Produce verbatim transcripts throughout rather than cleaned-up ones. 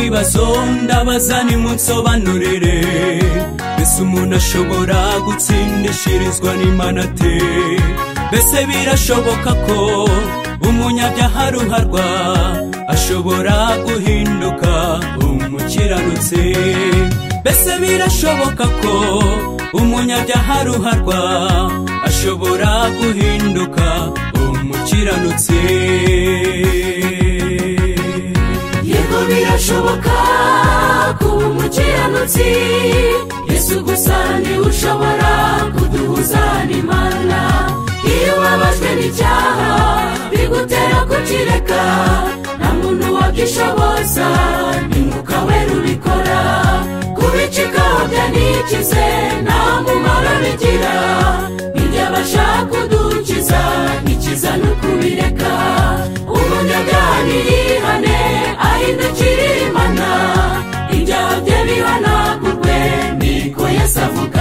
kibazo ndabaza nimunsobanurire mbese umuntu ashobora gutsindishirizwa n'Imana ate mbese birashoboka ko umunyabyaha ruharwa ashobora guhinduka umukiranutsi mbese birashoboka ko umunyabyaha ruharwa ashobora guhinduka umukiranutsi yego birashoboka kuba umukiranutsi Yesu gusa niwe ushobora kuduhuza n'Imana iyo ubabajwe n'icyaha bigutera kukireka nta muntu wagishoboza ni Mwuka Wera ubikora kubicikaho byanikize nta mumaro bigira ntibyabasha kudukiza ikiza no kubireka umunyabyaha niyihane ahindukire Imana ibyaha bye bihanagurwe niko Yesu avuga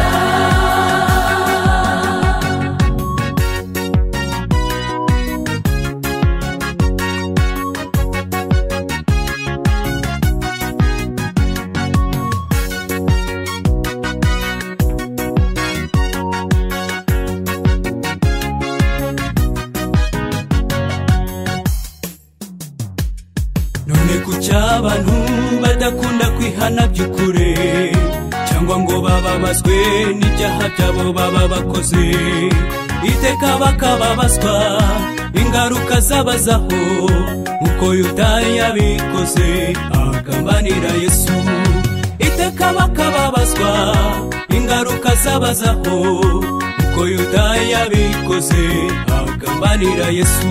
none kuki abantu badakunda kwihana by'ukuri cyangwa ngo bababazwe n'ibyaha byabo baba bakoze iteka bakababazwa ingaruka zabazaho nk'uko Yuda yabikoze agambanira Yesu iteka bakababazwa ingaruka zabazaho nk'uko Yuda yabikoze agambanira Yesu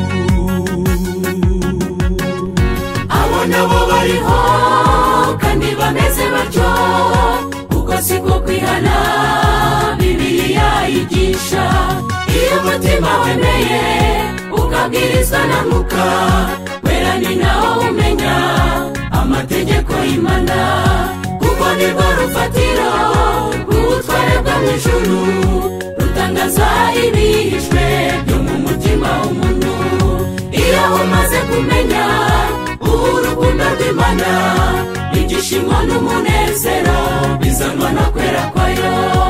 nabo bariho kandi bameze batyo uko siko kwihana Bibiliya yigisha iyo umutima wemeye ukabwirizwa na Mwuka Wera ni naho umenya amategeko y'Imana kuko nirwo rufatiro rw'ubutware bwo mu ijuru rutangaza ibihishwe byo mu mutima w'umuntu iyo umaze kumenya urukundo rw'Imana ibyishimo n'umunezero bizanwa no kwera kwayo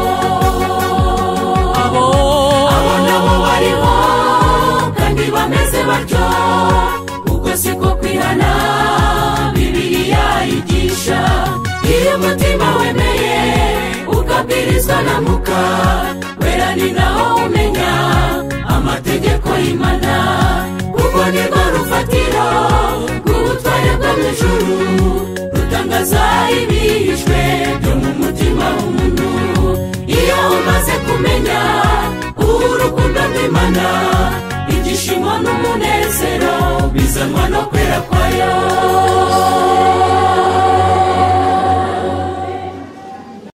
abo abo nabo bariho kandi bameze batyo uko siko kwihana Bibiliya yigisha iyo umutima wemeye ukabwirizwa na Mwuka Wera ni naho umenya amategeko y'Imana kuko nirwo rufatiro rw'ubutware bwo mu ijuru rutangaza ibihishwe byo mu mutima w'umuntu iyo umaze kumenya urukundo rw'Imana ibyishimo n'umunezero bizanwa no kwera kwayo